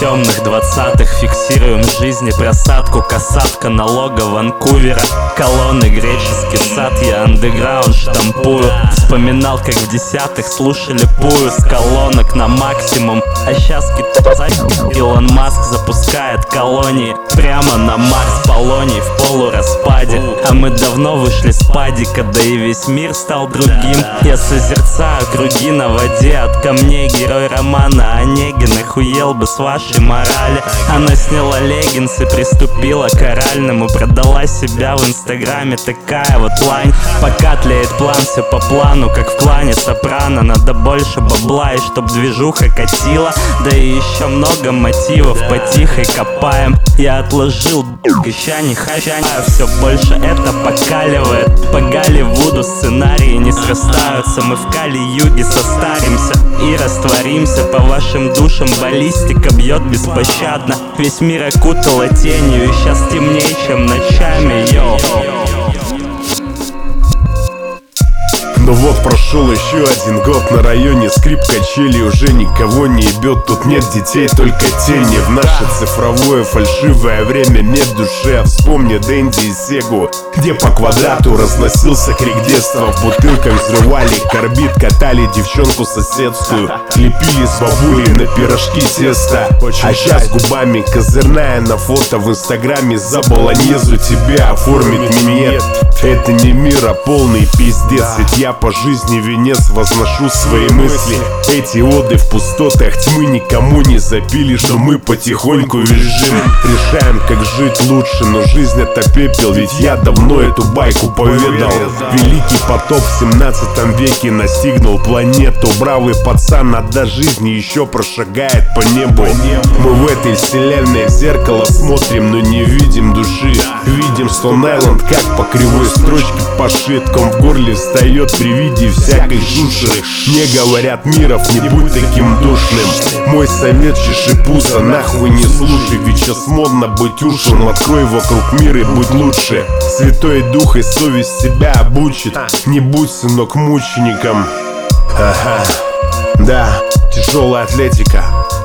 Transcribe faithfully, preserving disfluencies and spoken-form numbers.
темных двадцатых. Фиксируем в жизни просадку, касатка налога Ванкувера. Колонны, греческий сад, я андеграунд штампую. Вспоминал, как в десятых слушали пую с колонок на максимум. А щас китай, Илон Маск запускает колонии прямо на Марс, Полоний в полураспаде. А мы давно вышли с падика, да и весь мир стал другим. Я созерцаю круги на воде от камней. Герой романа Онегин охуел бы с вашей морали. Она сняла леггинсы, приступила к оральному. Продала себя в инстаграме, такая вот лайн. Пока тлеет план, все по плану, как в клане Сопрано. Надо больше бабла, и чтоб движуха катила. Да и еще много мотивов, потихой копаем. Я отложил, ища не хача, все больше это покаливает. По Голливуду сценарии не срастаются. Мы в Кали-юге состаримся и растворимся. По вашим душам баллистика бьет беспощадно. Весь мир окутала тенью, и сейчас темнее, чем ночами, йоу. Ну вот прошел еще один год, на районе скрип качели, уже никого не ебет. Тут нет детей, только тени. В наше цифровое фальшивое время нет души. Вспомни Дэнди и Сегу, где по квадрату разносился крик детства. В бутылках взрывали карбид, катали девчонку соседскую, лепили с бабулей на пирожки тесто. А сейчас губами козырная на фото в инстаграме. За болоньезу тебя оформить минет. Это не мир, а полный пиздец. Ведь я по жизни венец возношу свои мысли. Эти оды в пустотах тьмы никому не запили, что мы потихоньку визжим. Решаем, как жить лучше, но жизнь это пепел. Ведь я давно эту байку поведал. Великий потоп в семнадцатом веке настигнул планету. Бравый пацан отда жизни еще прошагает по небу. Мы в этой вселенной в зеркало смотрим, но не видим души. Видим Стоун-Айленд, как по кривой строчке пошит. Ком в горле встает при виде всякой жуши. Мне говорят, Миров, не будь таким душным. Мой совет, чеши пузо, нахуй не слушай. Ведь сейчас модно быть ушлым. Открой вокруг мира и будь лучше. Святой Дух и совесть себя обучит. Не будь, сынок, мучеником. Ага, да, тяжелая атлетика.